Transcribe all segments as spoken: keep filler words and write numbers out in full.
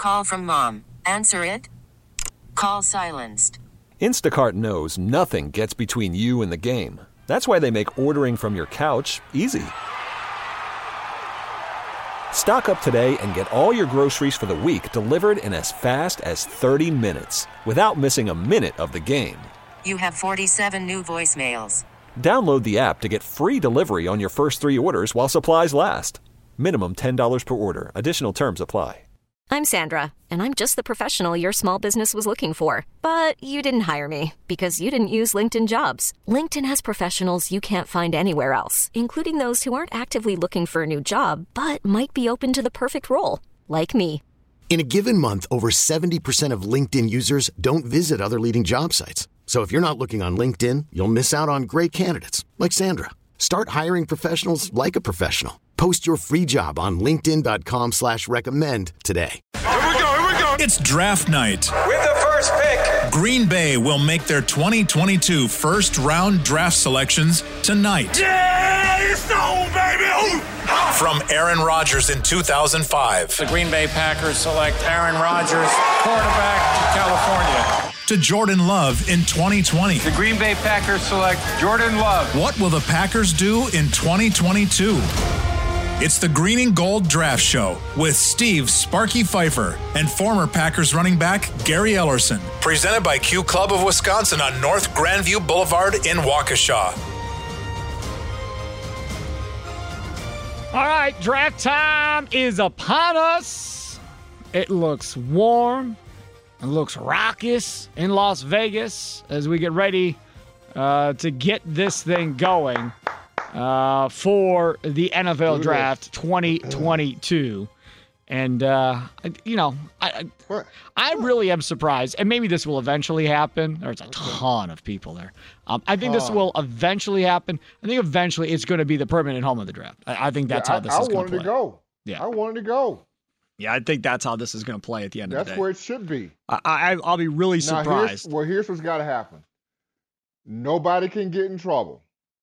Call from mom. Answer it. Call silenced. Instacart knows nothing gets between you and the game. That's why they make ordering from your couch easy. Stock up today and get all your groceries for the week delivered in as fast as thirty minutes without missing a minute of the game. You have forty-seven new voicemails. Download the app to get free delivery on your first three orders while supplies last. Minimum ten dollars per order. Additional terms apply. I'm Sandra, and I'm just the professional your small business was looking for. But you didn't hire me because you didn't use LinkedIn Jobs. LinkedIn has professionals you can't find anywhere else, including those who aren't actively looking for a new job, but might be open to the perfect role, like me. In a given month, over seventy percent of LinkedIn users don't visit other leading job sites. So if you're not looking on LinkedIn, you'll miss out on great candidates like Sandra. Start hiring professionals like a professional. Post your free job on linkedin.com slash recommend today. Here we go, here we go. It's draft night. With the first pick, Green Bay will make their twenty twenty-two first-round draft selections tonight. yeah, it's on, baby. Ooh. From Aaron Rodgers in two thousand five. The Green Bay Packers select Aaron Rodgers, quarterback, California. To Jordan Love in twenty twenty. The Green Bay Packers select Jordan Love. What will the Packers do in twenty twenty-two? It's the Green and Gold Draft Show with Steve Sparky Pfeiffer and former Packers running back Gary Ellerson. Presented by Q Club of Wisconsin on North Grandview Boulevard in Waukesha. All right, draft time is upon us. It looks warm. It looks raucous in Las Vegas as we get ready uh, to get this thing going. Uh, for the N F L Draft twenty twenty-two. And, uh, you know, I, I I really am surprised, and maybe this will eventually happen. There's a ton of people there. Um, I think this will eventually happen. I think eventually it's going to be the permanent home of the draft. I, I think that's yeah, how this I, is going I wanted to go. Yeah. I wanted to go. Yeah, I think that's how this is going to play at the end that's of the day. That's where it should be. I, I, I'll be really now, surprised. Here's, well, here's what's got to happen. Nobody can get in trouble.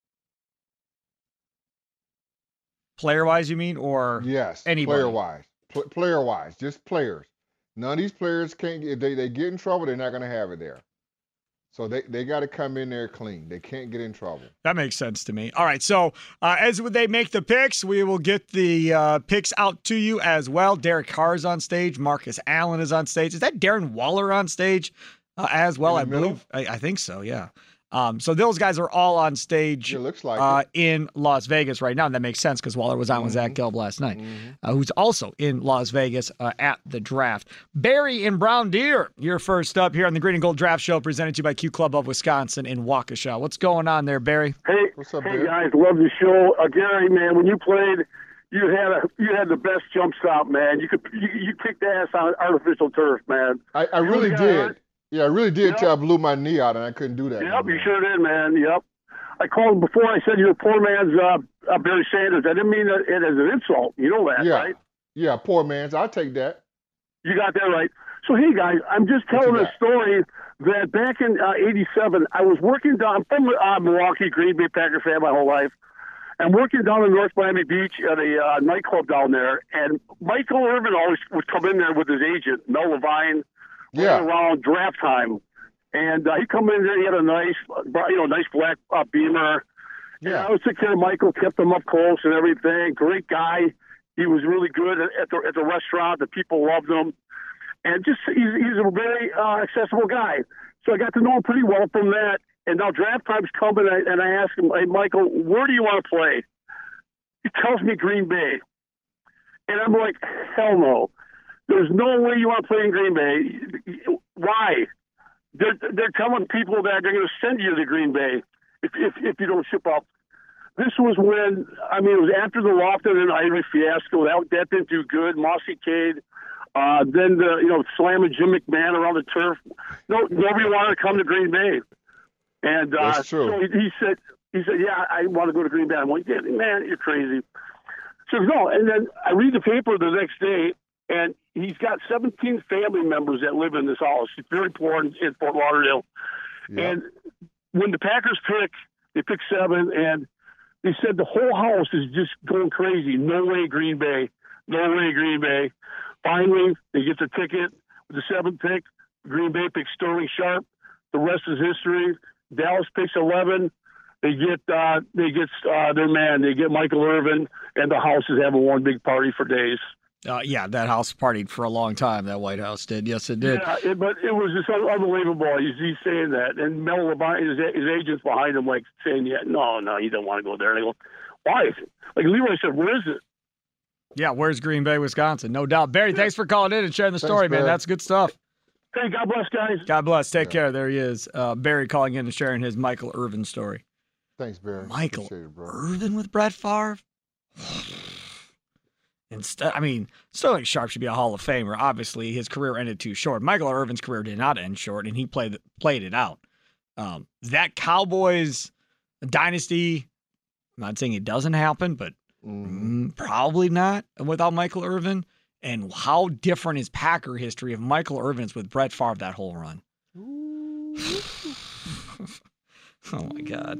Player-wise, you mean, or yes, anybody? Player-wise, Pl- player-wise, just players. None of these players can't. If they they get in trouble, they're not going to have it there. So they, they got to come in there clean. They can't get in trouble. That makes sense to me. All right, so uh, as they make the picks, we will get the uh, picks out to you as well. Derek Carr's on stage. Marcus Allen is on stage. Is that Darren Waller on stage uh, as well? I middle? believe. I, I think so. Yeah. Um, so those guys are all on stage it looks like uh, it. in Las Vegas right now, and that makes sense because Waller was on with Mm-hmm. Zach Gelb last night, Mm-hmm. uh, who's also in Las Vegas uh, at the draft. Barry in Brown Deer, you're first up here on the Green and Gold Draft Show, presented to you by Q Club of Wisconsin in Waukesha. What's going on there, Barry? Hey, What's up, hey Barry? guys, love the show. Uh, Gary, man, when you played, you had a you had the best jump stop, man. You could you, you kicked ass on artificial turf, man. I, I really got did. hurt? Yeah, I really did Yep. till I blew my knee out and I couldn't do that. Yep, man. you sure did, man. Yep. I called before. I said you're a poor man's uh, uh, Barry Sanders. I didn't mean it as an insult. You know that, Yeah. right? Yeah, poor man's. I'll take that. You got that right. So, hey, guys, I'm just What telling you a got? story that back in uh, eighty-seven, I was working down, I'm from uh, Milwaukee, Green Bay Packer fan my whole life. I'm working down in North Miami Beach at a uh, nightclub down there, and Michael Irvin always would come in there with his agent, Mel Levine, Yeah. right around draft time. And uh, he come in there, he had a nice, you know, nice black uh, Beamer. And Yeah. I was taking care of Michael, kept him up close and everything. Great guy. He was really good at, at the at the restaurant. The people loved him, and just he's he's a very uh, accessible guy. So I got to know him pretty well from that. And now draft time's coming, and I, and I asked him, "Hey, Michael, where do you want to play?" He tells me Green Bay, and I'm like, "Hell no! There's no way you want to play in Green Bay. Why?" They're they're telling people that they're going to send you to Green Bay if if if you don't ship up. This was when, I mean, it was after the Lofton and Ivory fiasco. That, that didn't do good. Mossy Cade. Uh, then, the, you know, slamming Jim McMahon around the turf. No, nobody wanted to come to Green Bay. And uh, That's true. so he, he said, he said, yeah, I want to go to Green Bay. I'm like, yeah, man, you're crazy. So no, and then I read the paper the next day, and he's got seventeen family members that live in this house. It's very poor in, in Fort Lauderdale. Yeah. And when the Packers pick, they pick seven, and they said the whole house is just going crazy. No way, Green Bay. No way, Green Bay. Finally, they get the ticket with the seventh pick. Green Bay picks Sterling Sharp. The rest is history. Dallas picks eleven. They get uh, they get uh, their man. They get Michael Irvin, and the house is having one big party for days. Uh, yeah, that house partied for a long time. That White House did. Yes, it did. Yeah, it, but it was just unbelievable. He's, he's saying that, and Mel Levine, his, his agents behind him, like saying, "Yeah, no, no, you don't want to go there." And I go, "Why?" Like Leroy said, "Where is it?" Yeah, where's Green Bay, Wisconsin? No doubt. Barry, thanks for calling in and sharing the Thanks, story, man. Barry. That's good stuff. Hey, God bless, guys. God bless. Take care. There he is. Uh, Barry calling in and sharing his Michael Irvin story. Thanks, Barry. Michael Appreciate it, bro. Irvin with Brett Favre? Instead, I mean, Sterling Sharp should be a Hall of Famer. Obviously, his career ended too short. Michael Irvin's career did not end short, and he played played it out. Um, that Cowboys dynasty, I'm not saying it doesn't happen, but Mm-hmm. mm, probably not without Michael Irvin. And how different is Packer history if Michael Irvin's with Brett Favre that whole run? Oh, my God.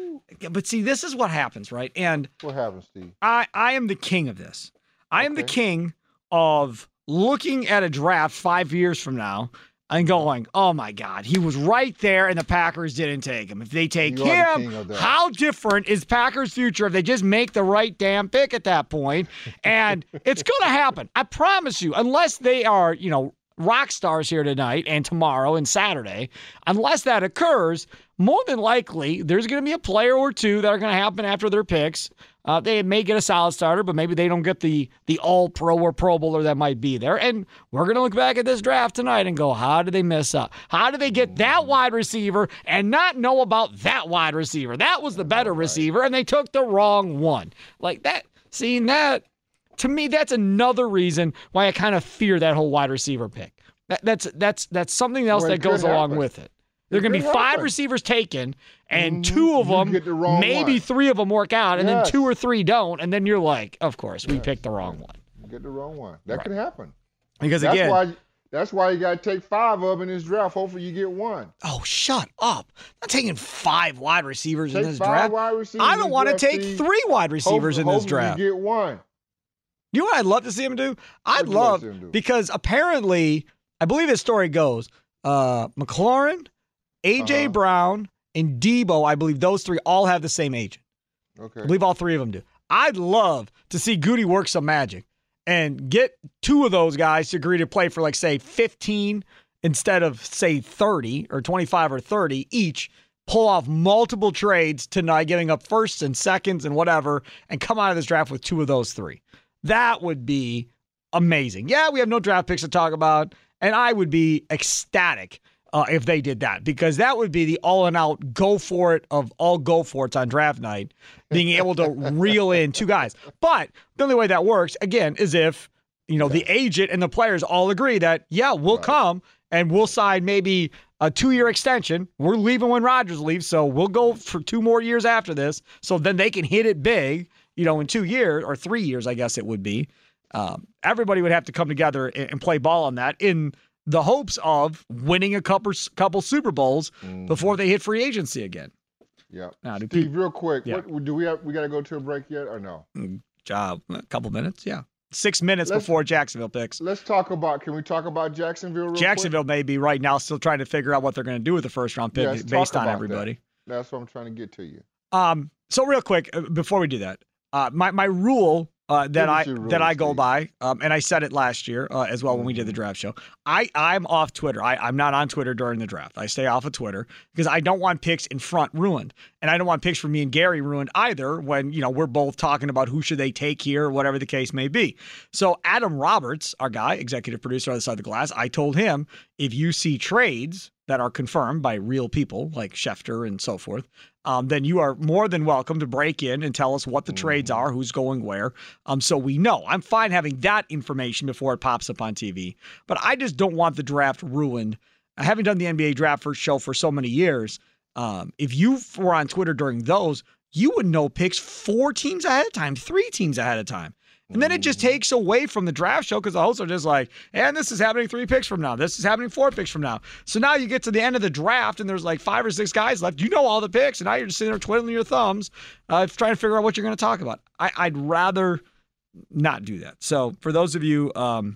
But see, this is what happens, right? And What happens, Steve? I, I am the king of this. I am the Okay. king of looking at a draft five years from now and going, oh, my God, he was right there and the Packers didn't take him. If they take You are the king him, of that. how different is Packers' future if they just make the right damn pick at that point? And it's going to happen. I promise you, unless they are, you know, rock stars here tonight and tomorrow and Saturday, unless that occurs, more than likely there's going to be a player or two that are going to happen after their picks. Uh, they may get a solid starter, but maybe they don't get the the all-pro or Pro Bowler that might be there. And we're going to look back at this draft tonight and go, how did they mess up? How did they get that wide receiver and not know about that wide receiver? That was the better receiver, and they took the wrong one. Like that, seeing that, to me, that's another reason why I kind of fear that whole wide receiver pick. That, that's that's that's something else Well, it that goes could along happen. with it. There are It going to be could five happen. receivers taken, and Mhm. two of You them, get the wrong maybe one. three of them work out, and Yes. then two or three don't, and then you're like, of course, we Yes. picked the wrong one. You get the wrong one. That Right. could happen. Because That's again, why. That's why you got to take five of them in this draft. Hopefully, you get one. oh, shut up! I'm not taking five wide receivers Take in this five draft. wide receivers I in don't this want to draft, take Steve. three wide receivers Hopefully- in this hopefully draft. You get one. You know what I'd love to see him do? I'd What'd you like love, to see him do? because apparently, I believe his story goes, uh, McLaurin, A J Uh-huh. Brown, and Debo, I believe those three all have the same agent. Okay. I believe all three of them do. I'd love to see Goody work some magic and get two of those guys to agree to play for, like, say, fifteen instead of, say, thirty or twenty-five or thirty each, pull off multiple trades tonight, giving up firsts and seconds and whatever, and come out of this draft with two of those three. That would be amazing. Yeah, we have no draft picks to talk about, and I would be ecstatic uh, if they did that, because that would be the all-and-out go for it of all go for it's on draft night, being able to reel in two guys. But the only way that works, again, is if, you know, the agent and the players all agree that, yeah, we'll Right. come and we'll sign maybe a two-year extension. We're leaving when Rodgers leaves, so we'll go for two more years after this, so then they can hit it big, you know, in two years or three years, I guess it would be. Um, everybody would have to come together and, and play ball on that in the hopes of winning a couple, couple Super Bowls Mhm. before they hit free agency again. Yeah. Now, do Steve, people, real quick, Yeah. what, do we have? We got to go to a break yet, or no? job, a couple minutes, yeah. Six minutes Let's- before Jacksonville picks. Let's talk about. Can we talk about Jacksonville? Real Jacksonville may be right now still trying to figure out what they're going to do with the first round pick Yes, talk based on about everybody. Quick? That's what I'm trying to get to you. Um, so real quick, uh, before we do that, uh, my my rule uh, that Give us I your that rule, I go Steve. by, um, and I said it last year uh, as well when we did the draft show. I I'm off Twitter. I I'm not on Twitter during the draft. I stay off of Twitter because I don't want picks in front ruined, and I don't want picks for me and Gary ruined either. When you know we're both talking about who should they take here, or whatever the case may be. So Adam Roberts, our guy, executive producer on the side of the glass, I told him if you see trades that are confirmed by real people like Schefter and so forth, um, then you are more than welcome to break in and tell us what the trades are, who's going where, um, so we know. I'm fine having that information before it pops up on T V, but I just don't want the draft ruined. Having done the N B A draft for show for so many years, um, if you were on Twitter during those, you would know picks four teams ahead of time, three teams ahead of time. And then it just takes away from the draft show because the hosts are just like, and this is happening three picks from now. This is happening four picks from now. So now you get to the end of the draft and there's like five or six guys left. You know all the picks, and now you're just sitting there twiddling your thumbs, uh, trying to figure out what you're going to talk about. I, I'd rather not do that. So for those of you um,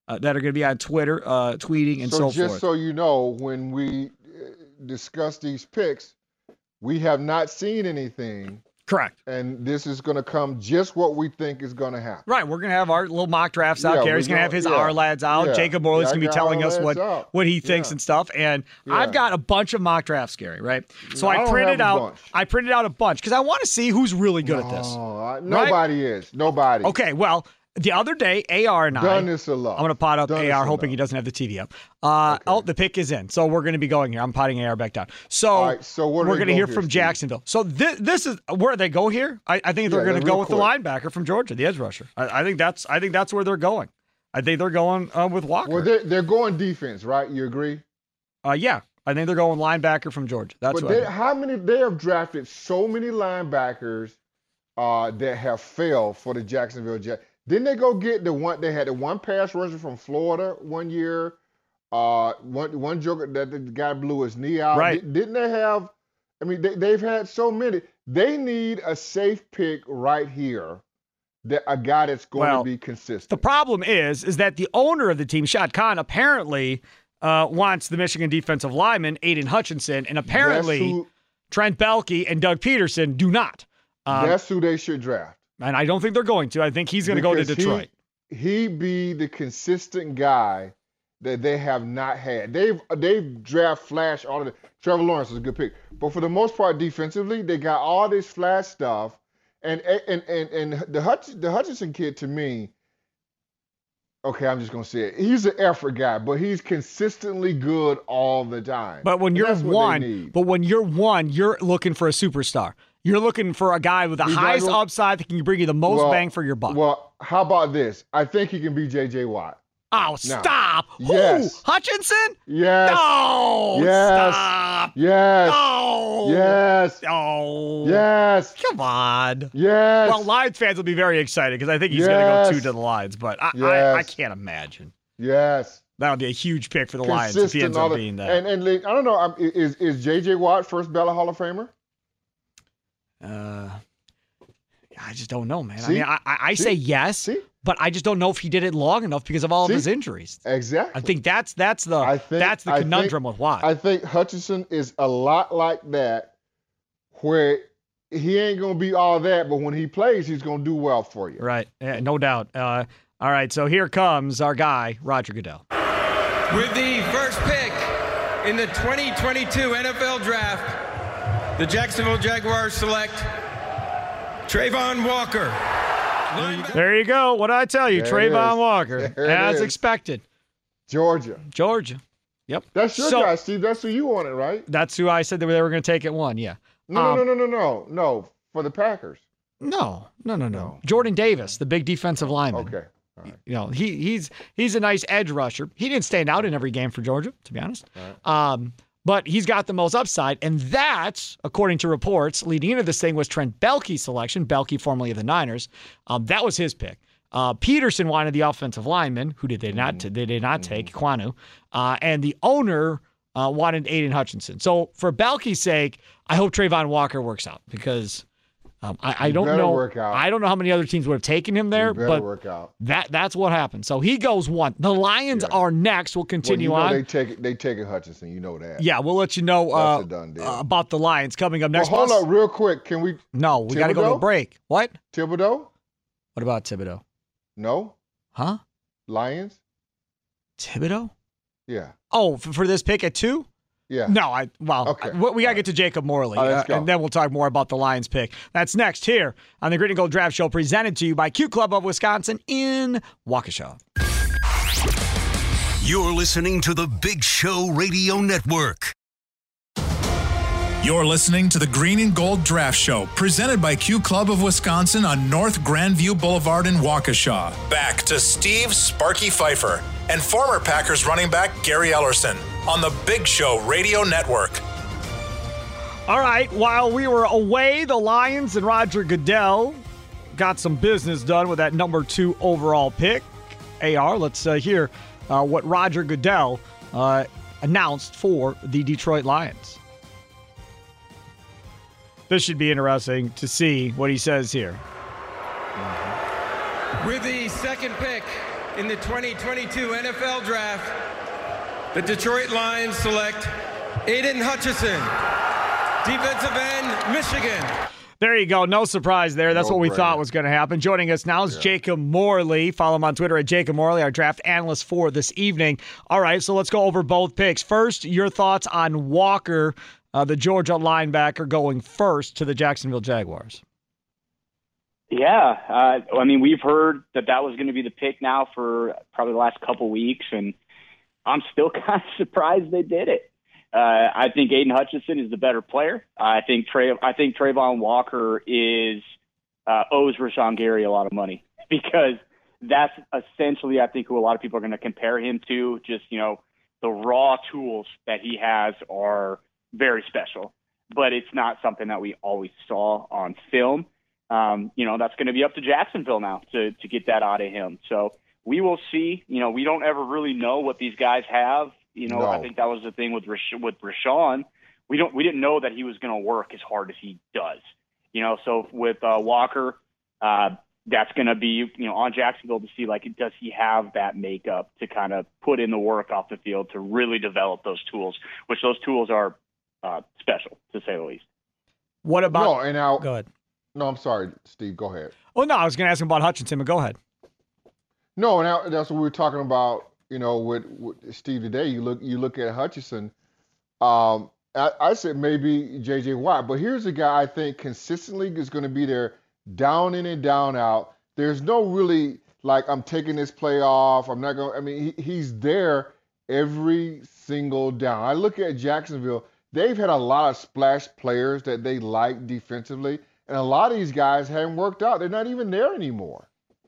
uh, that are going to be on Twitter, uh, tweeting, and so, so just forth. Just so you know, when we discuss these picks, we have not seen anything. Correct. And this is going to come just what we think is going to happen. Right. We're going to have our little mock drafts out. Yeah, Gary's going to have his yeah, R lads out. Yeah, Jacob Morley's yeah, going to be telling us what, what he thinks yeah. and stuff. And yeah. I've got a bunch of mock drafts, Gary, right? So I I printed out bunch. I printed out a bunch because I want to see who's really good no, at this. I, nobody right? is. Nobody. Okay, well, the other day, A R and I. Done this a lot. I'm going to pot up Done A R, hoping lot. he doesn't have the T V up. Uh, okay. Oh, the pick is in. So we're going to be going here. I'm potting A R back down. So, All right, so we're going to hear from Steve? Jacksonville. So this, this is where they go here. I, I think they're yeah, going to go with quick. the linebacker from Georgia, the edge rusher. I, I think that's I think that's where they're going. I think they're going uh, with Walker. Well, they're, they're going defense, right? You agree? Uh, yeah. I think they're going linebacker from Georgia. That's but what they, how many they have drafted so many linebackers uh, that have failed for the Jacksonville Jaguars. Didn't they go get the one? They had the one pass rusher from Florida one year. Uh, one one joker that the guy blew his knee out. Right. Did, didn't they have? I mean, they, they've had so many. They need a safe pick right here. That a guy that's going well, to be consistent. The problem is, is that the owner of the team, Shad Khan, apparently uh, wants the Michigan defensive lineman Aiden Hutchinson, and apparently who, Trent Baalke and Doug Peterson do not. Um, that's who they should draft. And I don't think they're going to. I think he's going to go to Detroit. He, he be the consistent guy that they have not had. They've they've draft flash all of the Trevor Lawrence is a good pick, but for the most part defensively, they got all this flash stuff. And and and and the Hutch, the Hutchinson kid to me, okay, I'm just gonna say it. He's an effort guy, but he's consistently good all the time. But when and you're one, but when you're one, you're looking for a superstar. You're looking for a guy with the He's highest gonna, upside that can bring you the most well, bang for your buck. Well, how about this? I think he can be J J Watt. Oh, stop. Now, yes. Who? Hutchinson? Yes. No. Yes. Stop. Yes. No. Yes. Oh. Yes. Come on. Yes. Well, Lions fans will be very excited because I think he's yes. going to go two to the Lions, but I, yes. I, I can't imagine. Yes. That would be a huge pick for the Consistent, Lions if he ends up being that. And, and I don't know, is, is J J Watt first ballot Hall of Famer? Uh, I just don't know, man. See? I mean, I, I See? say yes, See? but I just don't know if he did it long enough because of all See? of his injuries. Exactly. I think that's that's the I think, that's the I conundrum think, with Watt. I think Hutchinson is a lot like that, where he ain't gonna be all that, but when he plays, he's gonna do well for you. Right, yeah, no doubt. Uh, all right, so here comes our guy, Roger Goodell. With the first pick in the twenty twenty-two N F L Draft, the Jacksonville Jaguars select Trayvon Walker. There you go. What did I tell you? There Trayvon it Walker, There it as is. expected. Georgia. Georgia. Yep. That's your So- guy, Steve. That's who you wanted, right? That's who I said that they were going to take at one, yeah. No, Um, no, no, no, no, no, no. For the Packers. No, no, no, no. Jordan Davis, the big defensive lineman. Okay. All right. You know, he he's he's a nice edge rusher. He didn't stand out in every game for Georgia, to be honest. Um, but he's got the most upside, and that, according to reports leading into this thing, was Trent Baalke's selection. Baalke, formerly of the Niners, um, that was his pick. Uh, Peterson wanted the offensive lineman, who did they not? Mm-hmm. They did not take Kwanu, uh, and the owner uh, wanted Aiden Hutchinson. So for Baalke's sake, I hope Trayvon Walker works out because. Um, I, I don't better know. work out. I don't know how many other teams would have taken him there, You better but work out. that that's what happened. So he goes one. The Lions Yeah. are next. We'll continue well, you know on. They take it. They take it, Hutchinson. You know that. Yeah, we'll let you know uh, That's a done deal. uh, about the Lions coming up Well, next. hold Plus- up, real quick. Can we? No, we got to go to a Thibodeau? break. What? Thibodeau? What about Thibodeau? No. Huh? Lions? Thibodeau? Yeah. Oh, for, for this pick at two? Yeah. No, I well, Okay. I- we, we got to get to Jacob Morley, All right, let's uh, go. and then we'll talk more about the Lions pick. That's next here on the Green and Gold Draft Show, presented to you by Q Club of Wisconsin in Waukesha. You're listening to the Big Show Radio Network. You're listening to the Green and Gold Draft Show, presented by Q Club of Wisconsin on North Grandview Boulevard in Waukesha. Back to Steve Sparky Pfeiffer and former Packers running back Gary Ellerson on the Big Show Radio Network. All right, while we were away, the Lions and Roger Goodell got some business done with that number two overall pick. A R, let's uh, hear uh, what Roger Goodell uh, announced for the Detroit Lions. This should be interesting to see what he says here. With the second pick in the twenty twenty-two N F L Draft, the Detroit Lions select Aiden Hutchinson, defensive end, Michigan. There you go. No surprise there. That's No what we brainer. thought was going to happen. Joining us now is Yeah. Jacob Morley. Follow him on Twitter at Jacob Morley, our draft analyst for this evening. All right, so let's go over both picks. First, your thoughts on Walker, uh, the Georgia linebacker, going first to the Jacksonville Jaguars. Yeah, uh, I mean, we've heard that that was going to be the pick now for probably the last couple weeks, and I'm still kind of surprised they did it. Uh, I think Aiden Hutchinson is the better player. I think Trey, I think Trayvon Walker is uh, owes Rashawn Gary a lot of money because that's essentially, I think, who a lot of people are going to compare him to. Just, you know, the raw tools that he has are very special, but it's not something that we always saw on film. Um, you know, that's going to be up to Jacksonville now to to get that out of him. So we will see. You know, we don't ever really know what these guys have. You know, No. I think that was the thing with Rash- with Rashawn. We don't we didn't know that he was going to work as hard as he does. You know, so with uh, Walker, uh, that's going to be, you know, on Jacksonville to see, like, does he have that makeup to kind of put in the work off the field to really develop those tools, which those tools are uh, special, to say the least. What about? No, and now, Go ahead. no, I'm sorry, Steve. Go ahead. Oh, no, I was going to ask him about Hutchinson, but go ahead. No, and now, that's what we were talking about. You know, with, with Steve today, you look you look at Hutchinson. Um, I, I said maybe J J Watt, but here's a guy I think consistently is going to be there, down in and down out. There's no really like I'm taking this play off. I'm not going. I mean, he, he's there every single down. I look at Jacksonville. They've had a lot of splash players that they like defensively, and a lot of these guys haven't worked out. They're not even there anymore.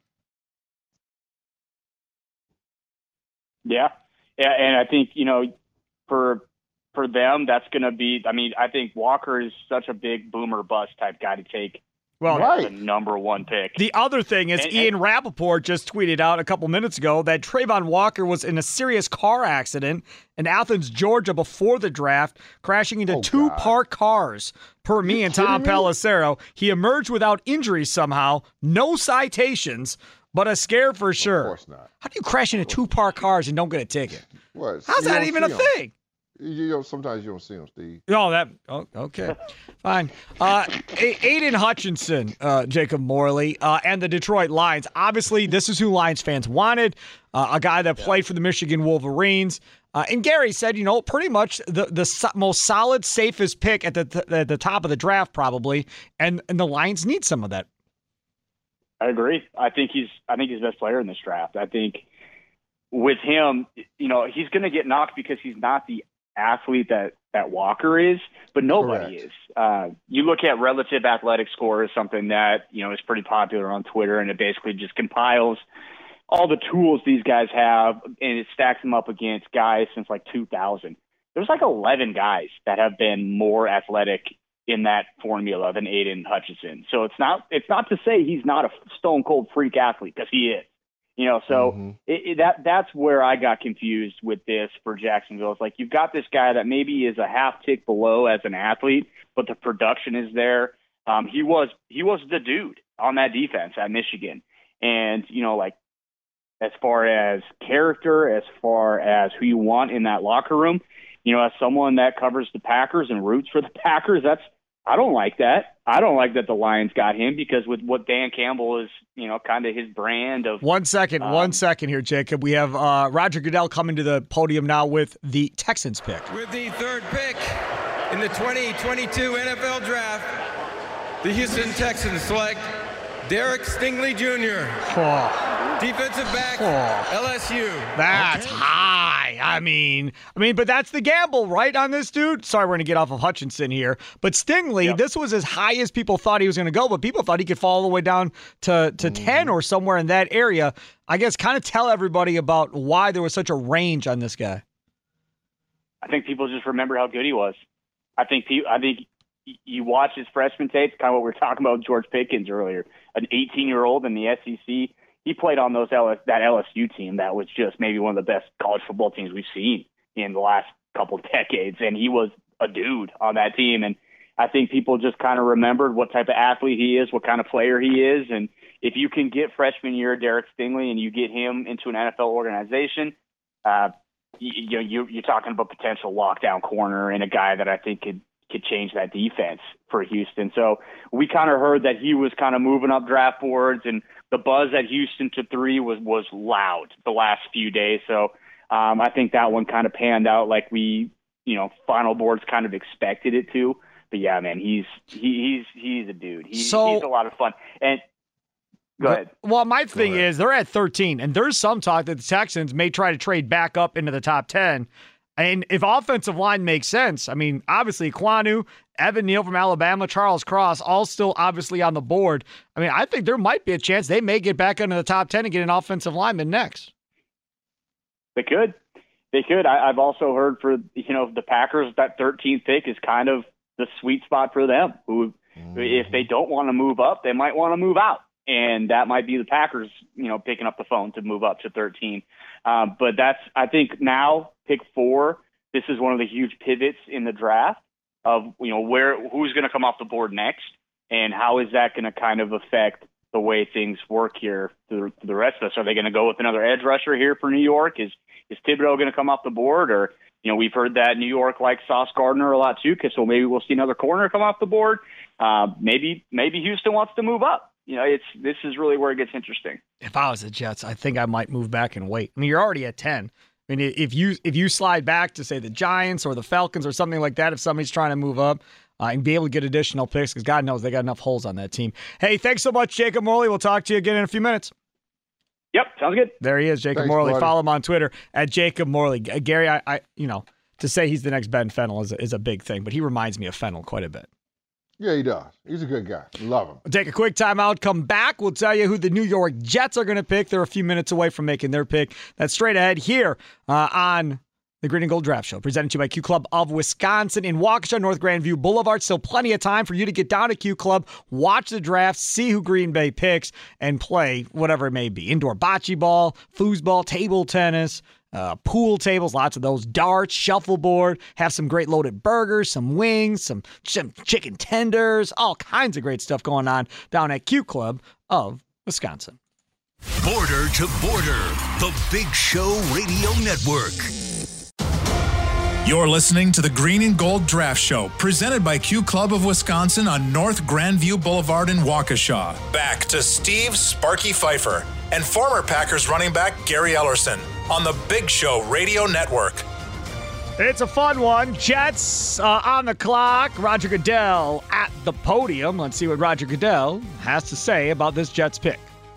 Yeah, yeah, and I think, you know, for for them, that's going to be. I mean, I think Walker is such a big boomer bust type guy to take. Well, as the number one pick. The other thing is And- Ian Rappaport just tweeted out a couple minutes ago that Trayvon Walker was in a serious car accident in Athens, Georgia before the draft, crashing into Oh, two God. parked cars. Per me You and Tom kidding me? Pelissero, he emerged without injury somehow, no citations, but a scare for sure. Of course not. How do you crash into two parked cars and don't get a ticket? What? How's You that don't even a see 'em. thing? You know, sometimes you don't see them, Steve. Oh, that oh, okay, fine. Uh, A- Aiden Hutchinson, uh, Jacob Morley, uh, and the Detroit Lions. Obviously, this is who Lions fans wanted. Uh, a guy that played for the Michigan Wolverines. Uh, and Gary said, you know, pretty much the the so- most solid, safest pick at the th- at the top of the draft, probably. And and the Lions need some of that. I agree. I think he's. I think he's the best player in this draft. I think with him, you know, he's going to get knocked because he's not the athlete that that Walker is, but nobody Correct. is. Uh, you look at relative athletic score is something that, you know, is pretty popular on Twitter, and it basically just compiles all the tools these guys have, and it stacks them up against guys since like two thousand. There's like eleven guys that have been more athletic in that formula than Aiden Hutchinson. So it's not it's not to say he's not a stone cold freak athlete, because he is. You know, so Mhm. it, it, that that's where I got confused with this for Jacksonville. It's like you've got this guy that maybe is a half tick below as an athlete, but the production is there. Um, he was he was the dude on that defense at Michigan, and you know, like as far as character, as far as who you want in that locker room, you know, as someone that covers the Packers and roots for the Packers, that's I don't like that. I don't like that the Lions got him, because with what Dan Campbell is, you know, kind of his brand of. One second, Um, one second here, Jacob. We have uh, Roger Goodell coming to the podium now with the Texans pick. With the third pick in the twenty twenty-two N F L Draft, the Houston Texans select Derek Stingley Junior, Oh, defensive back, Oh. L S U. that's high. I mean, I mean, but that's the gamble, right, on this dude? Sorry, we're going to get off of Hutchinson here. But Stingley, Yep. this was as high as people thought he was going to go, but people thought he could fall all the way down to, to ten or somewhere in that area. I guess kind of tell everybody about why there was such a range on this guy. I think people just remember how good he was. I think pe- I think y- you watch his freshman tapes, kind of what we were talking about with George Pickens earlier. An eighteen-year-old in the S E C, he played on those L S, that L S U team that was just maybe one of the best college football teams we've seen in the last couple decades, and he was a dude on that team. And I think people just kind of remembered what type of athlete he is, what kind of player he is, and if you can get freshman year Derek Stingley and you get him into an N F L organization, uh, you, you know, you, you're talking about potential lockdown corner and a guy that I think could could change that defense for Houston. So we kind of heard that he was kind of moving up draft boards, and the buzz at Houston to three was was loud the last few days. So um, I think that one kind of panned out like we, you know, final boards kind of expected it to. But yeah, man, he's he, he's he's a dude. He, so, he's a lot of fun. And go ahead. Well, my thing is they're at thirteen, and there's some talk that the Texans may try to trade back up into the top ten. And if offensive line makes sense, I mean, obviously Kwanu, Evan Neal from Alabama, Charles Cross, all still obviously on the board. I mean, I think there might be a chance they may get back into the top ten and get an offensive lineman next. They could. They could. I, I've also heard for, you know, the Packers, that thirteenth pick is kind of the sweet spot for them. Who, mm-hmm. if they don't want to move up, they might want to move out. And that might be the Packers, you know, picking up the phone to move up to thirteen. Um, but that's, I think now, pick four, this is one of the huge pivots in the draft of, you know, where who's going to come off the board next, and how is that going to kind of affect the way things work here for the rest of us. Are they going to go with another edge rusher here for New York? Is is Thibodeau going to come off the board? Or, you know, we've heard that New York likes Sauce Gardner a lot too, because so maybe we'll see another corner come off the board. Uh, maybe maybe Houston wants to move up. You know, it's this is really where it gets interesting. If I was the Jets, I think I might move back and wait. I mean, you're already at ten. I mean, if you if you slide back to, say, the Giants or the Falcons or something like that, if somebody's trying to move up uh, and be able to get additional picks, because God knows they got enough holes on that team. Hey, thanks so much, Jacob Morley. We'll talk to you again in a few minutes. Yep, sounds good. There he is, Jacob Thanks, Morley. buddy. Follow him on Twitter at Jacob Morley. Gary, I, I you know, to say he's the next Ben Fennell is a, is a big thing, but he reminds me of Fennell quite a bit. Yeah, he does. He's a good guy. Love him. We'll take a quick timeout, come back. We'll tell you who the New York Jets are going to pick. They're a few minutes away from making their pick. That's straight ahead here uh, on the Green and Gold Draft Show, presented to you by Q Club of Wisconsin in Waukesha, North Grandview Boulevard. Still plenty of time for you to get down to Q Club, watch the draft, see who Green Bay picks, and play whatever it may be. Indoor bocce ball, foosball, table tennis, Uh, pool tables, lots of those, darts, shuffleboard, have some great loaded burgers, some wings, some, some chicken tenders, all kinds of great stuff going on down at Q Club of Wisconsin. Border to Border, the Big Show Radio Network. You're listening to the Green and Gold Draft Show, presented by Q Club of Wisconsin on North Grandview Boulevard in Waukesha. Back to Steve Sparky Pfeiffer and former Packers running back Gary Ellerson on the Big Show Radio Network. It's a fun one. Jets uh, on the clock. Roger Goodell at the podium. Let's see what Roger Goodell has to say about this Jets pick.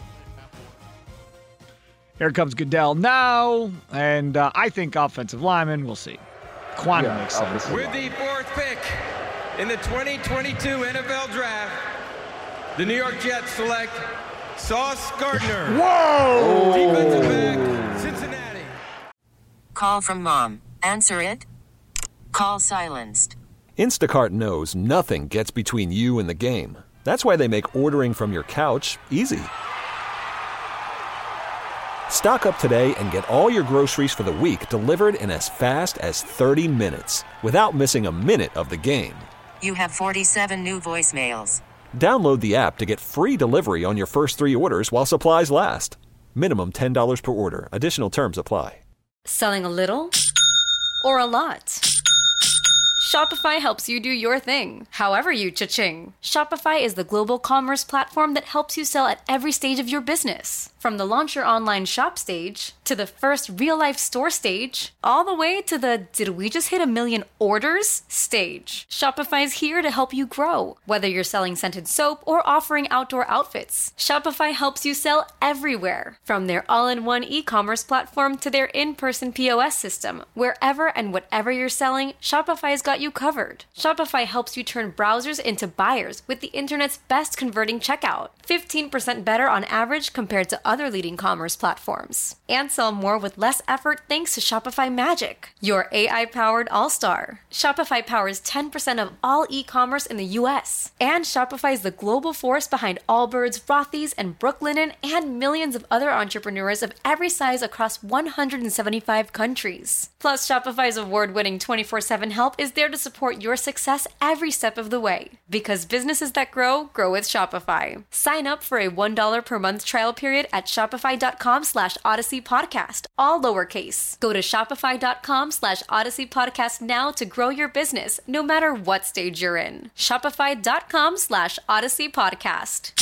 Here comes Goodell now, and uh, I think offensive lineman. We'll see. Quantum Yeah, makes sense. With the fourth pick in the twenty twenty-two N F L Draft, the New York Jets select Sauce Gardner. Whoa! Defensive back, Cincinnati. Call from mom. Answer it. Call silenced. Instacart knows nothing gets between you and the game. That's why they make ordering from your couch easy. Stock up today and get all your groceries for the week delivered in as fast as thirty minutes without missing a minute of the game. You have forty-seven new voicemails. Download the app to get free delivery on your first three orders while supplies last. Minimum ten dollars per order. Additional terms apply. Selling a little or a lot? Shopify helps you do your thing, however you cha-ching. Shopify is the global commerce platform that helps you sell at every stage of your business. From the launch your online shop stage, to the first real-life store stage, all the way to the did we just hit a million orders stage. Shopify's here to help you grow. Whether you're selling scented soap or offering outdoor outfits, Shopify helps you sell everywhere. From their all-in-one e-commerce platform to their in-person P O S system, wherever and whatever you're selling, Shopify's got you covered. Shopify helps you turn browsers into buyers with the internet's best converting checkout. fifteen percent better on average compared to other leading commerce platforms. And sell more with less effort thanks to Shopify Magic, your A I-powered all-star. Shopify powers ten percent of all e-commerce in the U S. And Shopify is the global force behind Allbirds, Rothy's, and Brooklinen, and millions of other entrepreneurs of every size across one hundred seventy-five countries. Plus, Shopify's award-winning twenty-four seven help is there to support your success every step of the way. Because businesses that grow, grow with Shopify. Sign up for a one dollar per month trial period at shopify.com slash Odyssey Podcast, all lowercase. Go to shopify.com slash Odyssey Podcast now to grow your business, no matter what stage you're in. Shopify.com slash Odyssey Podcast.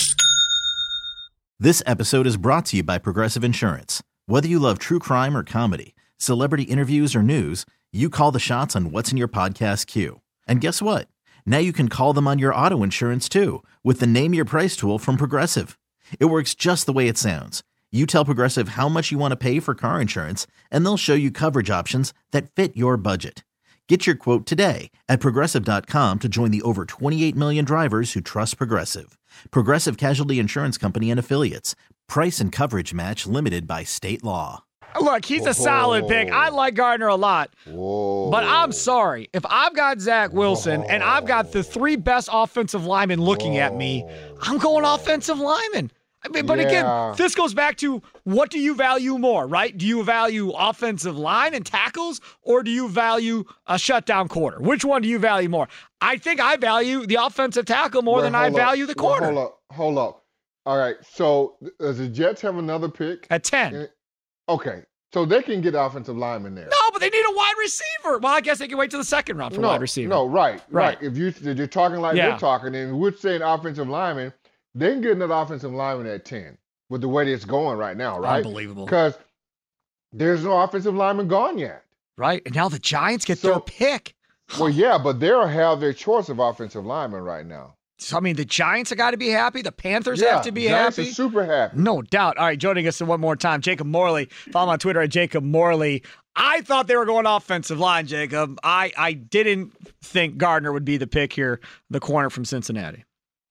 This episode is brought to you by Progressive Insurance. Whether you love true crime or comedy, celebrity interviews or news, you call the shots on what's in your podcast queue. And guess what? Now you can call them on your auto insurance too with the Name Your Price tool from Progressive. It works just the way it sounds. You tell Progressive how much you want to pay for car insurance, and they'll show you coverage options that fit your budget. Get your quote today at Progressive dot com to join the over twenty-eight million drivers who trust Progressive. Progressive Casualty Insurance Company and Affiliates. Price and coverage match limited by state law. Look, he's a solid pick. I like Gardner a lot. Whoa. But I'm sorry. If I've got Zach Wilson Whoa. and I've got the three best offensive linemen looking Whoa. at me, I'm going offensive lineman. I mean, but yeah. again, this goes back to what do you value more, right? Do you value offensive line and tackles, or do you value a shutdown corner? Which one do you value more? I think I value the offensive tackle more Wait, than I up. value the corner. Wait, hold up, hold up. All right, so does the Jets have another pick? At ten. Okay, so they can get offensive linemen there. No, but they need a wide receiver. Well, I guess they can wait till the second round for no, wide receiver. No, right, right. right. If you, if you're talking like yeah. we're talking, and we're saying offensive lineman, they can get another offensive lineman at ten. With the way it's going right now, right? Unbelievable. Because there's no offensive lineman gone yet. Right, and now the Giants get so, their pick. Well, yeah, but they'll have their choice of offensive linemen right now. So, I mean, the Giants have got to be happy. The Panthers yeah, have to be Giants happy. Are super happy. No doubt. All right, joining us one more time, Jacob Morley. Follow him on Twitter at Jacob Morley. I thought they were going offensive line, Jacob. I, I didn't think Gardner would be the pick here, the corner from Cincinnati.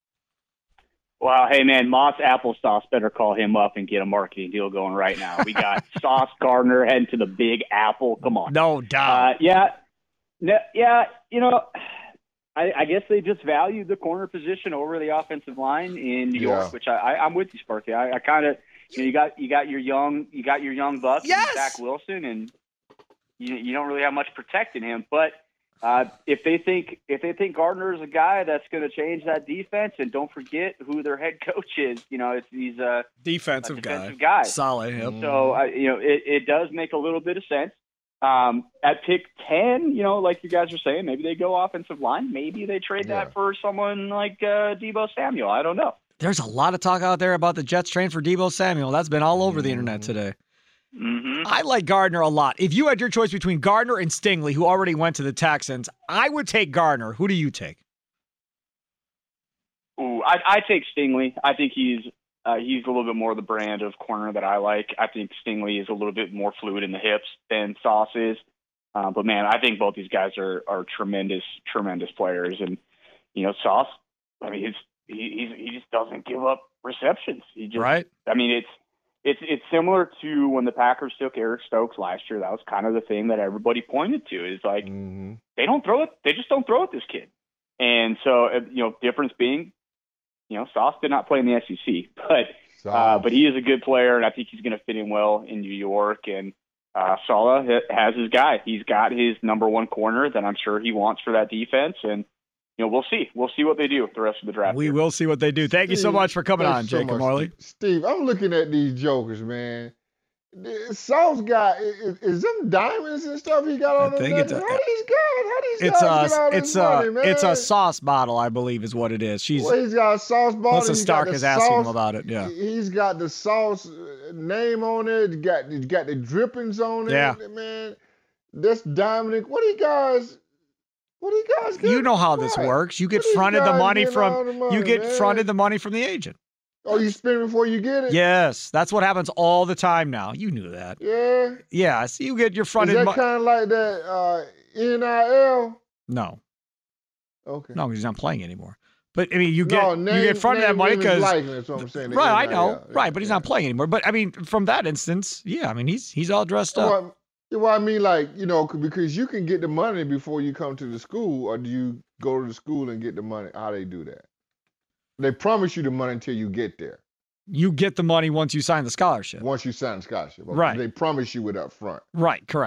Well, hey, man, Moss Applesauce better call him up and get a marketing deal going right now. We got Sauce Gardner heading to the Big Apple. Come on. No doubt. Uh, yeah, no, yeah, you know, I, I guess they just value the corner position over the offensive line in New York, Yeah. which I, I, I'm with you, Sparky. I, I kind of, you know, you got you got your young, you got your young buck, yes! Zach Wilson, and you you don't really have much protecting him, but. Uh, if they think if they think Gardner is a guy that's going to change that defense, and don't forget who their head coach is, you know, it's he's a defensive, a defensive guy. guy. Solid. Yep. So uh, you know, it, it does make a little bit of sense. Um, at pick ten, you know, like you guys are saying, maybe they go offensive line. Maybe they trade Yeah. that for someone like uh, Deebo Samuel. I don't know. There's a lot of talk out there about the Jets trade for Deebo Samuel. That's been all over the internet today. Mm-hmm. I like Gardner a lot. If you had your choice between Gardner and Stingley, who already went to the Texans, I would take Gardner. Who do you take? Ooh, I, I take Stingley. I think he's uh, he's a little bit more the brand of corner that I like. I think Stingley is a little bit more fluid in the hips than Sauce is. Uh, but man, I think both these guys are are tremendous, tremendous players. And you know, Sauce, I mean, he's, he he's, he just doesn't give up receptions. He just, right. I mean, it's. It's it's similar to when the Packers took Eric Stokes last year. That was kind of the thing that everybody pointed to. Is like mm-hmm. they don't throw it. They just don't throw it this kid. And so you know, difference being, you know, Sauce did not play in the S E C, but uh, but he is a good player, and I think he's going to fit in well in New York. And uh, Saleh has his guy. He's got his number one corner that I'm sure he wants for that defense, and. You know, we'll see. We'll see what they do the rest of the draft. We year. will see what they do. Thank Steve, you so much for coming on, so Jacob much, Morley. Steve, I'm looking at these jokers, man. Sauce got is, is them diamonds and stuff he got on I think them. it's a, how these guys? How these it's guys a, get all it's this a, money, man? It's a sauce bottle, I believe, is what it is. She's. Well, he's got a sauce bottle. Melissa Stark is asking him about it. Yeah. He's got the sauce name on it. He got he got the drippings on it. Yeah. Man, that's Dominic. What do you guys? What do you guys get? You know how right? this works. You get What fronted the money the from money, you get man? fronted the money from the agent. Oh, you spend before you get it? Yes, that's what happens all the time now. You knew that. Yeah. Yeah, so you get your Is fronted that money. kind of like that uh, N I L? No. Okay. No, because he's not playing anymore. But I mean, you get No, name, you get fronted that money because right. That's what I'm saying. right, I N I L. know, right, but he's not playing anymore. But I mean, from that instance, yeah, I mean, he's he's all dressed up. Well, well, I mean, like, you know, because you can get the money before you come to the school, or do you go to the school and get the money? How they do that? They promise you the money until you get there. You get the money once you sign the scholarship. Once you sign the scholarship. Okay. Right. They promise you it up front. Right, correct.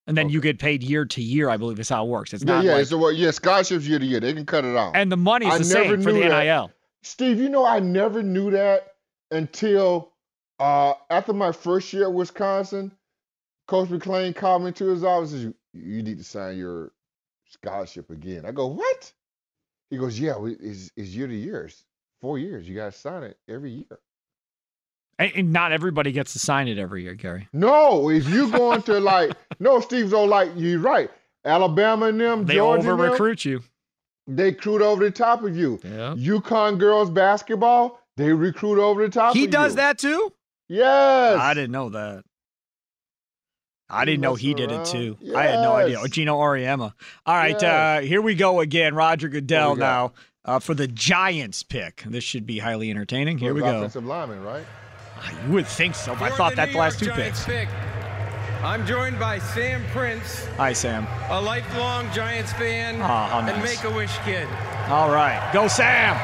And then okay. you get paid year to year, I believe is how it works. It's yeah, not yeah, like, so what, yeah, scholarships year to year. They can cut it off. And the money is the same for the N I L. That. Steve, you know, I never knew that until uh, after my first year at Wisconsin, Coach McClain called me to his office and said, you, you need to sign your scholarship again. I go, what? He goes, yeah, it's, it's year to year. It's four years. You got to sign it every year. And not everybody gets to sign it every year, Gary. No, if you going to like, no, Steve's all like, you're right. Alabama and them, they Georgia over recruit you. They recruit over the top of you. Yeah. UConn girls basketball, they recruit over the top he of you. He does that too? Yes. I didn't know that. I he didn't know he around. did it too. Yes. I had no idea. Oh, Gino Auriemma. All right, yes. uh, here we go again. Roger Goodell now uh, for the Giants pick. This should be highly entertaining. Here we go. Offensive lineman, right? You would think so, but For I thought the that New the last York two Giants picks. Pick, I'm joined by Sam Prince. Hi, Sam. A lifelong Giants fan oh, how nice. and Make-A-Wish kid. All right. Go, Sam.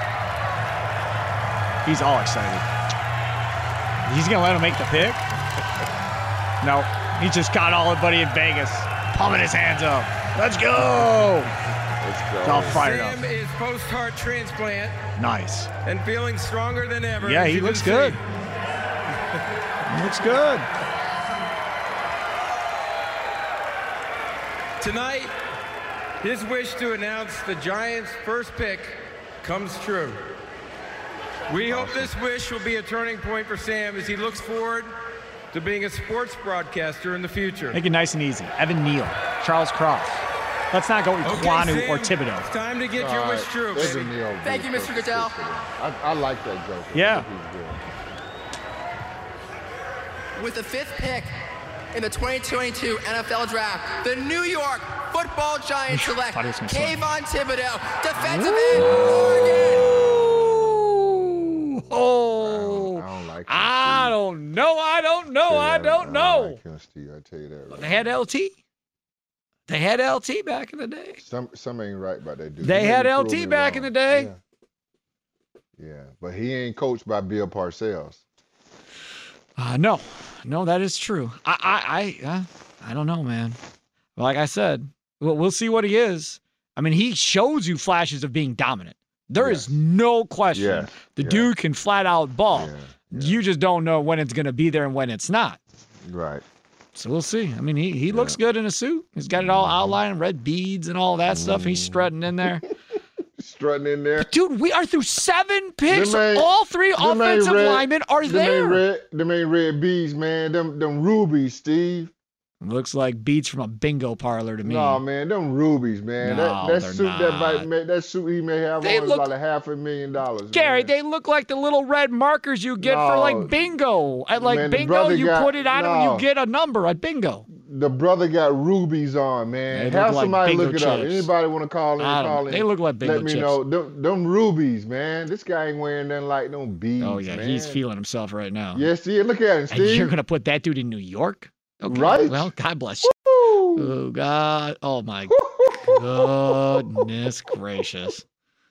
He's all excited. He's going to let him make the pick? No. He just got all everybody in Vegas, pumping his hands up. Let's go. Let's go. It's all fired Sam up. Sam is post-heart transplant. Nice. And feeling stronger than ever. Yeah, he looks good. He looks good. Tonight, his wish to announce the Giants' first pick comes true. We hope this wish will be a turning point for Sam as he looks forward to being a sports broadcaster in the future. Make it nice and easy. Evan Neal, Charles Cross. Let's not go with okay, Kwanu Sam, or Thibodeau. It's time to get All your right. wish true, baby. Neal, Thank you, Mister Goodell. I, I like that joke. Yeah. With the fifth pick in the twenty twenty-two N F L Draft, the New York Football Giants select Kayvon Thibodeau, defensive end, Oregon. Oh, I don't, I don't like him, I don't know. I don't know. I don't know. I don't like him, Steve. I tell you that. Right. They had L T. They had L T back in the day. Some some ain't right about that dude. They had L T back in the day. Yeah. yeah, but he ain't coached by Bill Parcells. Uh, no, no, that is true. I, I, I, uh, I don't know, man. Like I said, we'll, we'll see what he is. I mean, he shows you flashes of being dominant. There yes. is no question. Yeah. The yeah. dude can flat out ball. Yeah. Yeah. You just don't know when it's going to be there and when it's not. Right. So we'll see. I mean, he, he looks yeah. good in a suit. He's got it all outlined, red beads and all that mm. stuff. He's strutting in there. Strutting in there. But dude, we are through seven picks. All three offensive red, linemen are them there. Ain't red, them ain't red beads, man. Them them rubies, Steve. Looks like beads from a bingo parlor to me. No, man, them rubies, man. No, that that suit not. that might may, that suit he may have they on look, is about a half a million dollars. Gary, man. they look like the little red markers you get no, for like bingo. At like man, bingo, you got, put it on no. and you get a number at bingo. The brother got rubies on, man. They Have look somebody like look it chips. up. Anybody want to call in? Call in. They look like bingo Let me chips. know. Them, them rubies, man. This guy ain't wearing nothing like them beads. Oh yeah, man. he's feeling himself right now. Yes, yeah, look at him, Steve. And you're gonna put that dude in New York? Okay. Right. Well, God bless you. Oh God. Oh my goodness gracious.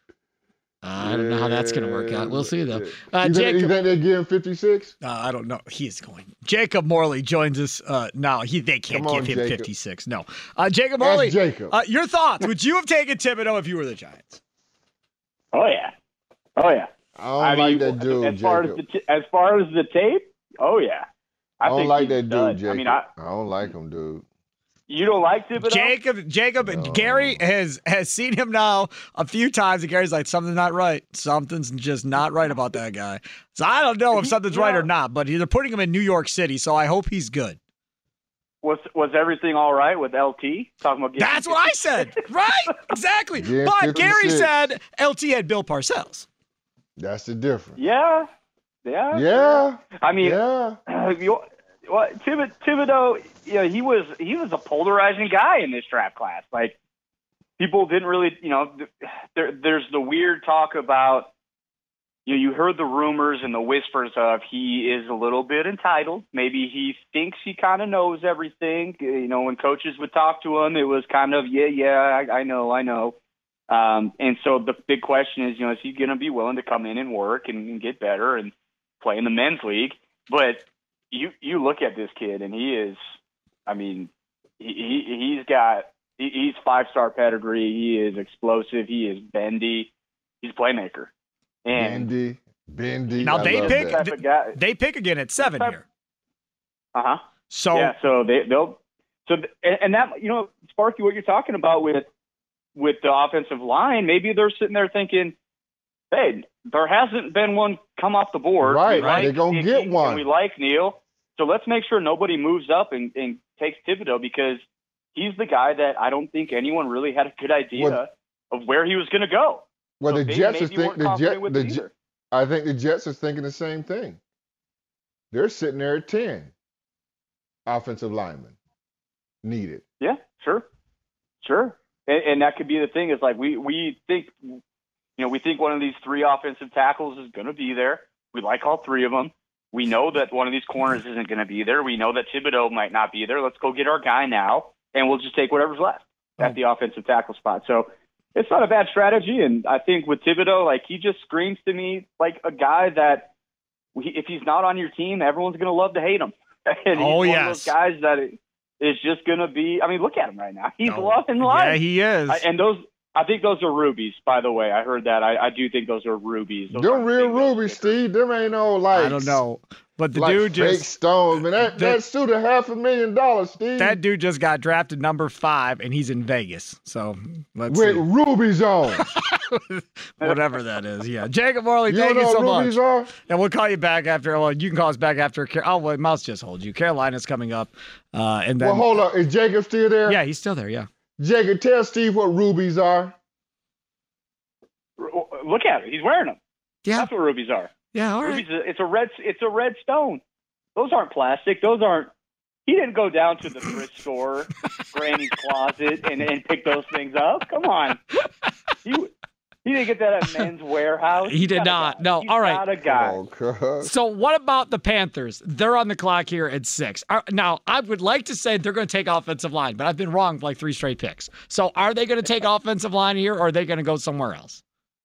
I don't know how that's going to work out. We'll see, though. Uh, you, Jacob, think, you think they give him fifty-six? Uh, I don't know. He is going. Jacob Morley joins us uh, now. He They can't Come give on, him Jacob. fifty-six. No. Uh, Jacob Morley, Ask Jacob. Uh, your thoughts. Would you have taken Thibodeau if you were the Giants? Oh, yeah. Oh, yeah. I don't I like mean, that dude, as far Jacob. as, the, as far as the tape, oh, yeah. I, I don't think like he's that dude, done. Jacob. I mean, I, I don't like him, dude. You don't like Thibodeau? Jacob, Jacob, No. Gary has has seen him now a few times, and Gary's like, something's not right. Something's just not right about that guy. So I don't know if something's Yeah. right or not, but they're putting him in New York City, so I hope he's good. Was was everything all right with L T? Talking about That's what I said. Right? Exactly. Yeah, but Gary fifty-six. said L T had Bill Parcells. That's the difference. Yeah. Yeah. Yeah. I mean, Yeah. you, well, Thib- Thibodeau, you know, he was he was a polarizing guy in this draft class. Like, people didn't really, you know, there, there's the weird talk about, you know, you heard the rumors and the whispers of he is a little bit entitled. Maybe he thinks he kind of knows everything. You know, when coaches would talk to him, it was kind of, yeah, yeah, I, I know, I know. Um, and so the big question is, you know, is he going to be willing to come in and work and, and get better and play in the men's league? But you you look at this kid, and he is, I mean, he, he he's got he, he's five-star pedigree. He is explosive. He is bendy. He's a playmaker. And bendy, bendy. Now I they love pick that. they pick again at seven here. Uh huh. So yeah, so they they'll so and, and that you know Sparky, what you're talking about with with the offensive line, maybe they're sitting there thinking, hey, there hasn't been one come off the board. Right, like they're gonna get Iggy, one. And we like Neal, so let's make sure nobody moves up and, and takes Thibodeau because he's the guy that I don't think anyone really had a good idea Well, of where he was going to go. Well, So the they Jets are maybe think weren't the confident Jet with the it Jet- either. I think the Jets are thinking the same thing. They're sitting there at ten. Offensive linemen needed. Yeah, sure, sure, and, and that could be the thing. Is like we we think, you know, we think one of these three offensive tackles is going to be there. We like all three of them. We know that one of these corners isn't going to be there. We know that Thibodeau might not be there. Let's go get our guy now, and we'll just take whatever's left at the offensive tackle spot. So it's not a bad strategy, and I think with Thibodeau, like he just screams to me like a guy that we, if he's not on your team, everyone's going to love to hate him. And he's Oh, one yes. of those guys that is just going to be. I mean, look at him right now. He's Oh, loving life. yeah, he is. I, and those, I think those are rubies. By the way, I heard that. I, I do think those are rubies. Those Them aren't real bingo rubies, stickers. Steve. Them ain't no like. I don't know, but the like dude fake just stones. Man, that, the- that suit a half a million dollars, Steve. that dude just got drafted number five, and he's in Vegas. So let's with see. rubies on. Whatever that is. Yeah, Jacob Morley, You thank know you so what much. rubies are? And we'll call you back after. Well, you can call us back after. Car- Oh, well, Mouse just holds you. Carolina's coming up, uh, and then Well, hold up. Is Jacob still there? yeah, he's still there. Yeah. Jacob, tell Steve what rubies are. Look at it. He's wearing them. Yeah. That's what rubies are. Yeah. All right. Rubies. It's a red. It's a red stone. Those aren't plastic. Those aren't. He didn't go down to the thrift store, Granny's closet, and, and pick those things up. Come on. He, he didn't get that at Men's Warehouse. He He's did got not. a guy. No. He's All right. Not a guy. Oh, God. So what about the Panthers? They're on the clock here at six. Are- Now, I would like to say they're going to take offensive line, but I've been wrong for like three straight picks. So are they going to take offensive line here, or are they going to go somewhere else?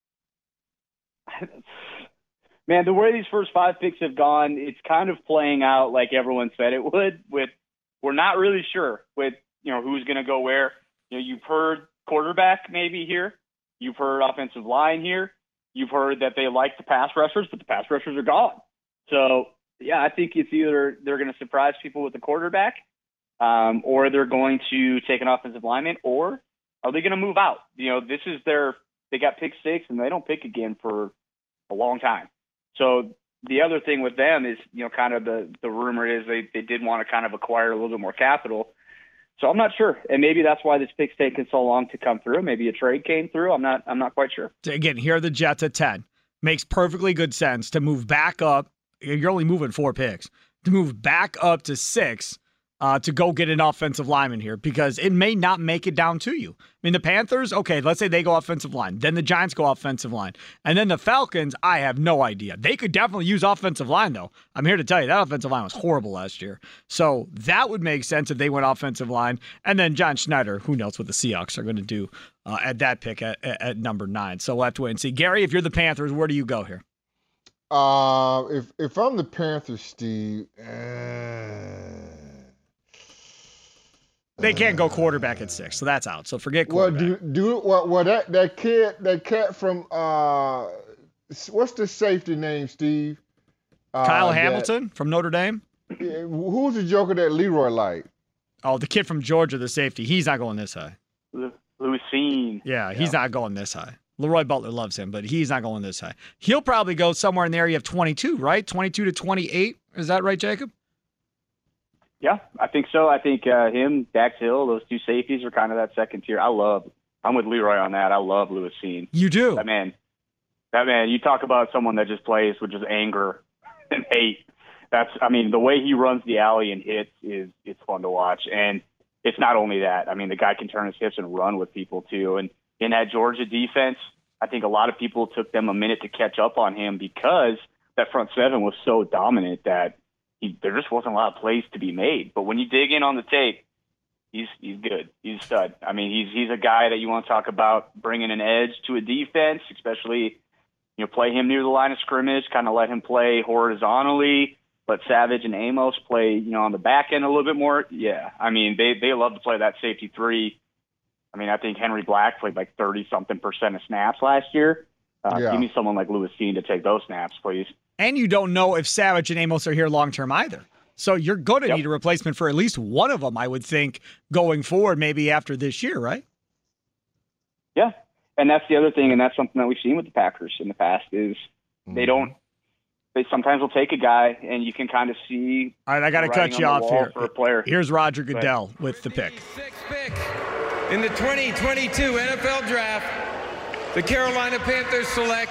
Man, the way these first five picks have gone, it's kind of playing out like everyone said it would. With we're not really sure with you know who's going to go where. You know, you've heard quarterback maybe here. You've heard offensive line here. You've heard that they like the pass rushers, but the pass rushers are gone. So yeah, I think it's either they're going to surprise people with the quarterback, um, or they're going to take an offensive lineman, or are they going to move out? You know, this is their they got pick six and they don't pick again for a long time. So the other thing with them is, you know, kind of the, the rumor is they, they did want to kind of acquire a little bit more capital. So I'm not sure. And maybe that's why this pick's taken so long to come through. Maybe a trade came through. I'm not I'm not quite sure. Again, here are the Jets at ten. Makes perfectly good sense to move back up. You're only moving four picks. To move back up to six uh, to go get an offensive lineman here because it may not make it down to you. I mean, the Panthers, okay, let's say they go offensive line. Then the Giants go offensive line. And then the Falcons, I have no idea. They could definitely use offensive line, though. I'm here to tell you, that offensive line was horrible last year. So that would make sense if they went offensive line. And then John Schneider, who knows what the Seahawks are going to do uh, at that pick at, at, at number nine. So we'll have to wait and see. Gary, if you're the Panthers, where do you go here? Uh, if if I'm the Panthers, Steve, uh, They can't go quarterback at six, so that's out. So forget well, quarterback. do do well, well that that kid that cat from uh, what's the safety name, Steve? Uh, Kyle that- Hamilton from Notre Dame? Yeah, who's the joker that Leroy liked? Oh, the kid from Georgia, the safety. He's not going this high. Lucine. Yeah, he's not going this high. Leroy Butler loves him, but he's not going this high. He'll probably go somewhere in the area of twenty-two, right? twenty-two to twenty-eight. Is that right, Jacob? Yeah, I think so. I think uh, him, Dax Hill, those two safeties are kind of that second tier. I love. I'm with Leroy on that. I love Lucine. You do. That man. That man. You talk about someone that just plays with just anger and hate. That's. I mean, the way he runs the alley and hits is it's fun to watch. And it's not only that. I mean, the guy can turn his hips and run with people too. And in that Georgia defense, I think a lot of people took them a minute to catch up on him because that front seven was so dominant that he, there just wasn't a lot of plays to be made. But when you dig in on the tape, he's he's good. He's a stud. I mean, he's he's a guy that you want to talk about bringing an edge to a defense, especially, you know, play him near the line of scrimmage, kind of let him play horizontally. let Savage and Amos play, you know, on the back end a little bit more. Yeah, I mean, they they love to play that safety three. I mean, I think Henry Black played like thirty something percent of snaps last year. Uh, Yeah. Give me someone like Lewis Dean to take those snaps, please. And you don't know if Savage and Amos are here long term either. So you're going to Yep. need a replacement for at least one of them, I would think, going forward, maybe after this year, right? Yeah, and that's the other thing, and that's something that we've seen with the Packers in the past is they don't. They sometimes will take a guy, and you can kind of see. All right, I got to cut you off here. For a player. Here's Roger Goodell with the pick. In the twenty twenty-two N F L Draft, the Carolina Panthers select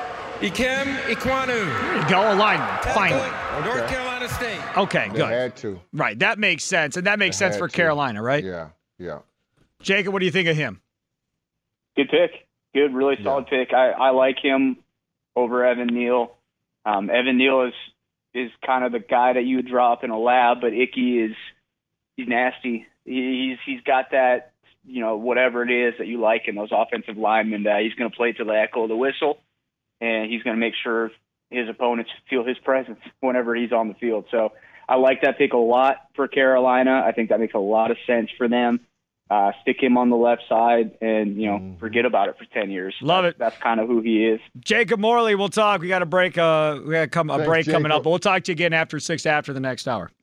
Ikem Ekwonu. There you go, alignment, finally. North Carolina State. Okay, They good. had to. Right, that makes sense, and that makes They sense had for to. Carolina, right? Yeah, yeah. Jacob, what do you think of him? Good pick. Good, really solid pick. I, I like him over Evan Neal. Um, Evan Neal is is kind of the guy that you would drop in a lab, but Icky is he's nasty. He, he's he's got that, you know, whatever it is that you like in those offensive linemen. Uh, he's going to play to the echo of the whistle, and he's going to make sure his opponents feel his presence whenever he's on the field. So I like that pick a lot for Carolina. I think that makes a lot of sense for them. Uh, stick him on the left side and, you know, forget about it for ten years. Love it. That's kind of who he is. Jacob Morley, we'll talk. We got a break. Uh, we got come a Thanks, break coming Jacob. up, but we'll talk to you again after six after the next hour.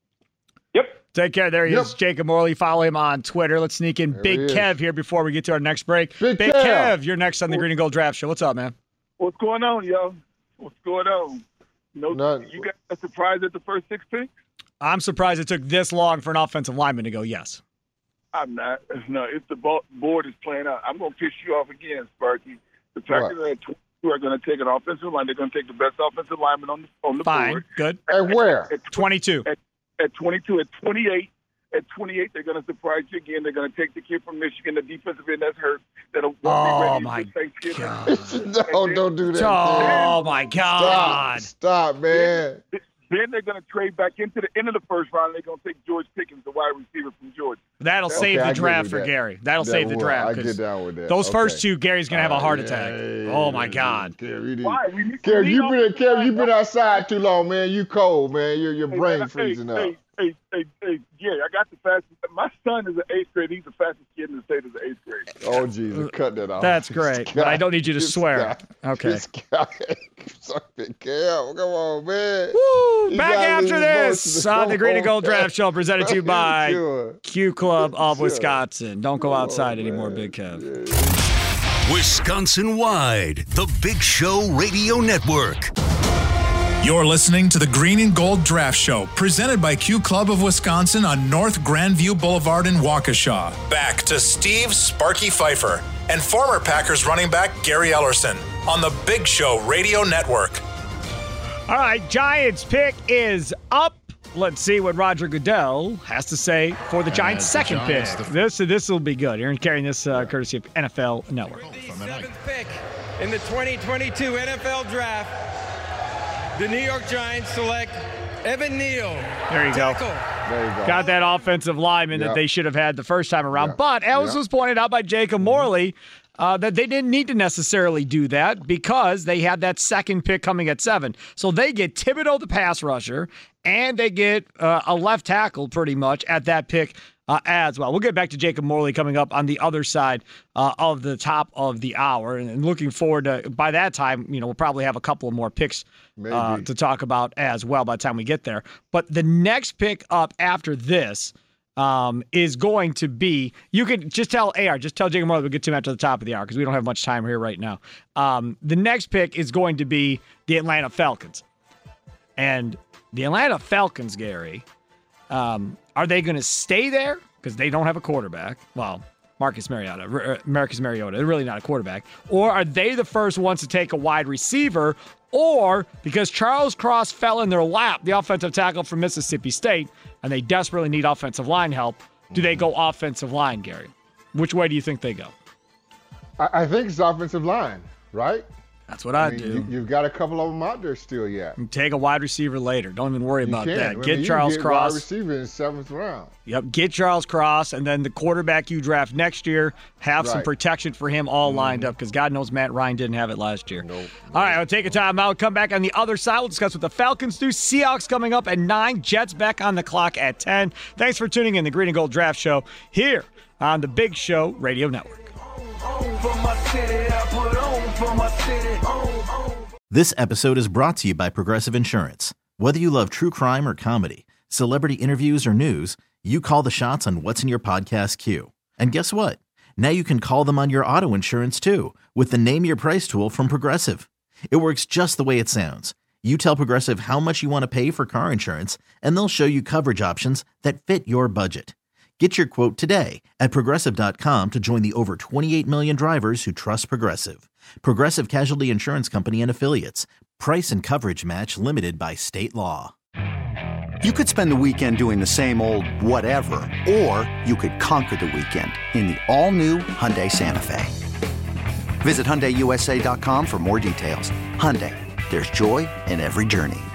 Yep. Take care. There he Yep. is, Jacob Morley. Follow him on Twitter. Let's sneak in There Big he is. Kev here before we get to our next break. Big Kev. Kev. you're next on the Green and Gold Draft Show. What's up, man? What's going on, yo? What's going on? No, None. you got surprised at the first six picks? I'm surprised it took this long for an offensive lineman to go yes. I'm not. No, if the bo- board is playing out, I'm going to piss you off again, Sparky. The Packers What? at twenty-two are going to take an offensive line. They're going to take the best offensive lineman on the on the Fine. board. Good. At where? At twenty-two. At, at twenty-two. At twenty-eight. At twenty-eight, they're going to surprise you again. They're going to take the kid from Michigan, the defensive end that's hurt. That'll Oh, be ready my for Thanksgiving. no, don't do that. Oh, kid. my God. Stop, stop, man. Then they're going to trade back into the end of the first round. They're going to take George Pickens, the wide receiver from Georgia. That'll Okay, save I the get draft with for that. Gary. That'll That save the will. draft. I 'cause get down with that. Those Okay. first two, Gary's going to have a heart attack. Yeah, Oh, my God. Kev, you need- Why? We need- Kev, we you need been offensive Kev, you been line. outside too long, man. You cold, man. Your your Hey, brain hey, freezing up. Hey, hey, hey, hey, yeah, I got the fastest. My son is an eighth grade. He's the fastest kid in the state of the eighth grade. Oh, Jesus, cut that off. That's great, but I don't need you to This swear. guy- Okay. This guy, something, Kev, come on, man. Woo! You Back gotta after lose this emotion. on the Green and Come Gold on, Draft Show, presented to you by Sure. Q Club of Sure. Wisconsin. Don't go outside anymore, Big Kev. Wisconsin wide, the Big Show Radio Network. You're listening to the Green and Gold Draft Show, presented by Q Club of Wisconsin on North Grandview Boulevard in Waukesha. Back to Steve Sparky Pfeiffer and former Packers running back Gary Ellerson on the Big Show Radio Network. All right, Giants pick is up. Let's see what Roger Goodell has to say for the Giants' the second Giants, pick. the- This this will be good. You're carrying this uh, courtesy of N F L Network. Seventh pick in the twenty twenty-two N F L Draft, the New York Giants select Evan Neal. There you go. Tackle. There you go. Got that offensive lineman that Yep. they should have had the first time around. Yep. But as Yep. was pointed out by Jacob Morley, uh, that they didn't need to necessarily do that because they had that second pick coming at seven. So they get Thibodeau, the pass rusher, and they get uh, a left tackle pretty much at that pick uh, as well. We'll get back to Jacob Morley coming up on the other side uh, of the top of the hour. And, and looking forward to, by that time, you know, we'll probably have a couple of more picks uh, Maybe. to talk about as well by the time we get there. But the next pick up after this um, is going to be, you could just tell A R, just tell Jacob Morley we'll get to him after the top of the hour because we don't have much time here right now. Um, the next pick is going to be the Atlanta Falcons. And the Atlanta Falcons, Gary, um, are they going to stay there because they don't have a quarterback? Well, Marcus Mariota, R- Marcus Mariota, they're really not a quarterback. Or are they the first ones to take a wide receiver? Or because Charles Cross fell in their lap, the offensive tackle from Mississippi State, and they desperately need offensive line help, do they go offensive line, Gary? Which way do you think they go? I, I think it's offensive line, right? That's what I, I mean, do. You, you've got a couple of them out there still yet. Take a wide receiver later. Don't even worry you about can. that. I mean, get you Charles get Cross. Wide receiver in the seventh round. Yep. Get Charles Cross, and then the quarterback you draft next year, have right. some protection for him all mm-hmm. lined up, because God knows Matt Ryan didn't have it last year. Nope. All right, I'll take a time out. Come back on the other side. We'll discuss what the Falcons do. Seahawks coming up at nine. Jets back on the clock at ten. Thanks for tuning in the Green and Gold Draft Show here on the Big Show Radio Network. This episode is brought to you by Progressive Insurance. Whether you love true crime or comedy, celebrity interviews or news, you call the shots on what's in your podcast queue. And guess what? Now you can call them on your auto insurance too with the Name Your Price tool from Progressive. It works just the way it sounds. You tell Progressive how much you want to pay for car insurance, and they'll show you coverage options that fit your budget. Get your quote today at Progressive dot com to join the over twenty-eight million drivers who trust Progressive. Progressive Casualty Insurance Company and Affiliates. Price and coverage match limited by state law. You could spend the weekend doing the same old whatever, or you could conquer the weekend in the all-new Hyundai Santa Fe. Visit Hyundai U S A dot com for more details. Hyundai, there's joy in every journey.